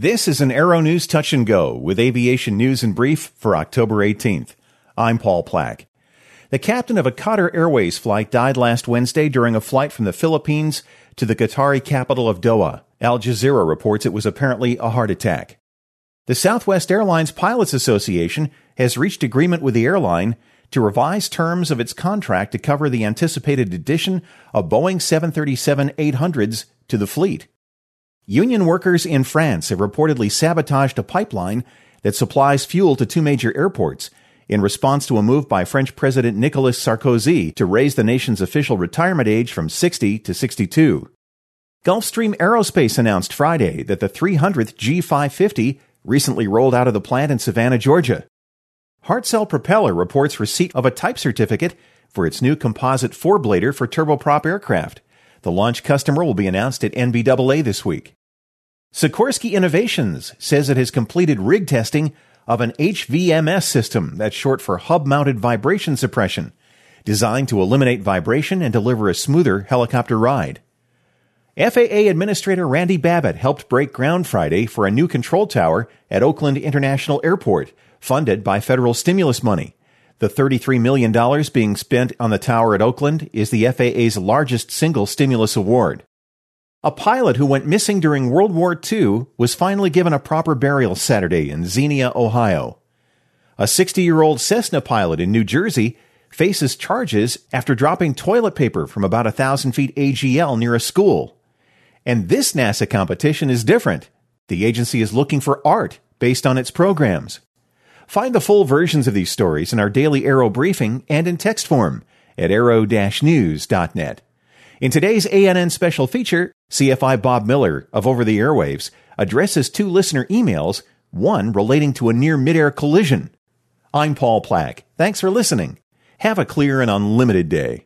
This is an Aero News Touch and Go with aviation news in brief for October 18th. I'm Paul Plack. The captain of a Qatar Airways flight died last Wednesday during a flight from the Philippines to the Qatari capital of Doha. Al Jazeera reports it was apparently a heart attack. The Southwest Airlines Pilots Association has reached agreement with the airline to revise terms of its contract to cover the anticipated addition of Boeing 737-800s to the fleet. Union workers in France have reportedly sabotaged a pipeline that supplies fuel to two major airports in response to a move by French President Nicolas Sarkozy to raise the nation's official retirement age from 60 to 62. Gulfstream Aerospace announced Friday that the 300th G550 recently rolled out of the plant in Savannah, Georgia. Hartzell Propeller reports receipt of a type certificate for its new composite four-blader for turboprop aircraft. The launch customer will be announced at NBAA this week. Sikorsky Innovations says it has completed rig testing of an HVMS system, that's short for hub-mounted vibration suppression, designed to eliminate vibration and deliver a smoother helicopter ride. FAA Administrator Randy Babbitt helped break ground Friday for a new control tower at Oakland International Airport, funded by federal stimulus money. The $33 million being spent on the tower at Oakland is the FAA's largest single stimulus award. A pilot who went missing during World War II was finally given a proper burial Saturday in Xenia, Ohio. A 60-year-old Cessna pilot in New Jersey faces charges after dropping toilet paper from about 1,000 feet AGL near a school. And this NASA competition is different. The agency is looking for art based on its programs. Find the full versions of these stories in our daily Aero briefing and in text form at aero-news.net. In today's ANN special feature, CFI Bob Miller of Over the Airwaves addresses two listener emails, one relating to a near mid-air collision. I'm Paul Plack. Thanks for listening. Have a clear and unlimited day.